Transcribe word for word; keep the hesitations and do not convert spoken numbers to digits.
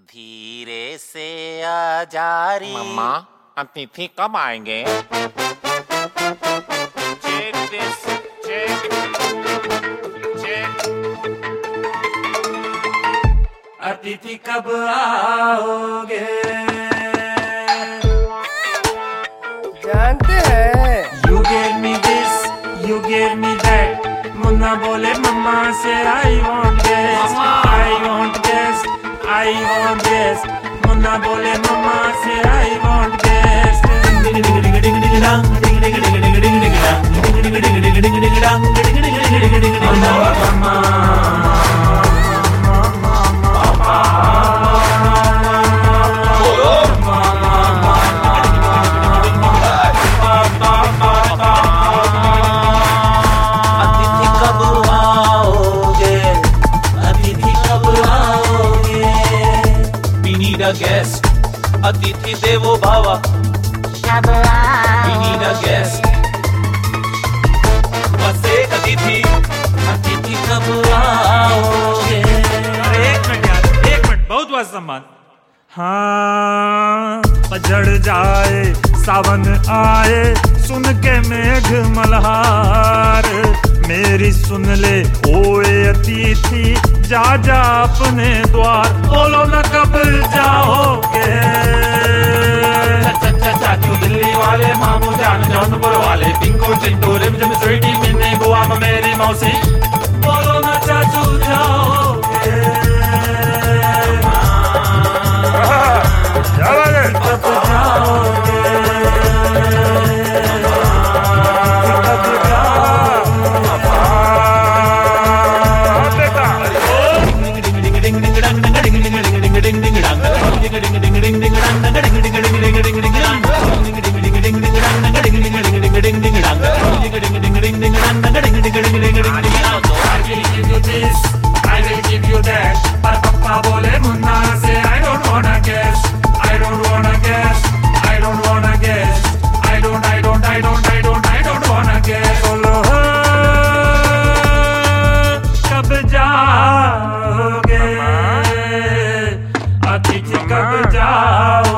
धीरे से आ जा री। मम्मा, अतिथि कब आएंगे? Check this, check, check. अतिथि कब आओगे? जानते हैं। You gave me this, you gave me that. Munna बोले मम्मा से I want this, I want this, I want this. Munna बोले मम्मा से I want this. Ding ding ding ding ding ding dang, ding ding ding ding ding ding dang, ding ding ding ding ding ding dang, ding ding ding ding ding ding dang. Mama, guest, अतिथि देवो भावा, we need a guest, बस एक अतिथि, अतिथि कब आओगे? अरे एक मिनट यार, एक मिनट, बहुत बहुत सम्मान। हाँ, पजड़ जाए सावन आए, सुन के मेघ मल्हार, मेरी सुन ले ओए अतिथि, जा जा अपने द्वार, बोलो न कब जाओगे? चाचू दिल्ली वाले, मामू जान जौनपुर वाले, पिंकू चिंटू रिमझिम स्वीटी मिन्नी बुआ मेरी मौसी, बोलो न चाचू जाओगे? कब जाओगे? I will give you that, पर पप्पा बोले मुन्ना से I don't wanna guess, I don't wanna guess, I don't wanna guess, I don't, I don't, I don't, I don't, I don't wanna guess. बोलो कब जाओगे? अतिथि कब जाओगे?